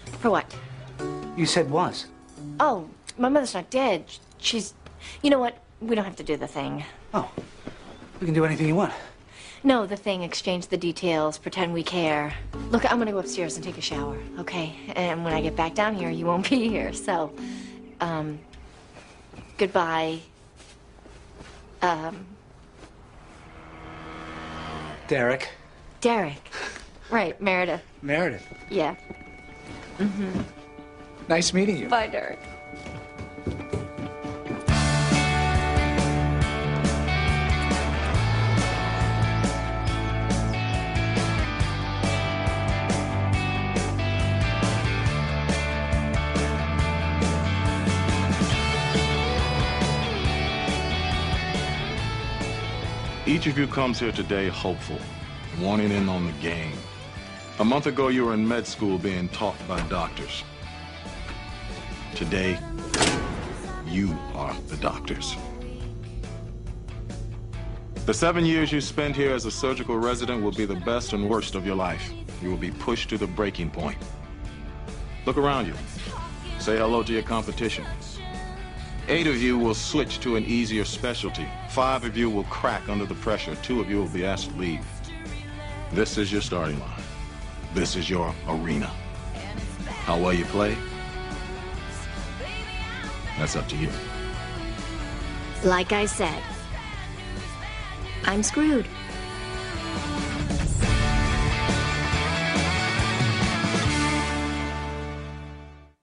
For what? You said was. Oh, my mother's not dead. She's... You know what? We don't have to do the thing. Oh, we can do anything you want. No, the thing. Exchange the details. Pretend we care. Look, I'm gonna go upstairs and take a shower, okay? And when I get back down here, you won't be here, so... Goodbye. Derek. Derek. Right, Meredith. Meredith. Yeah. Mm-hmm. Nice meeting you. Bye, Derek. Each of you comes here today hopeful, wanting in on the game. A month ago, you were in med school being taught by doctors. Today, you are the doctors. The 7 years you spend here as a surgical resident will be the best and worst of your life. You will be pushed to the breaking point. Look around you. Say hello to your competition. 8 of you will switch to an easier specialty. 5 of you will crack under the pressure. 2 of you will be asked to leave. This is your starting line. This is your arena. How well you play, that's up to you. Like I said, I'm screwed.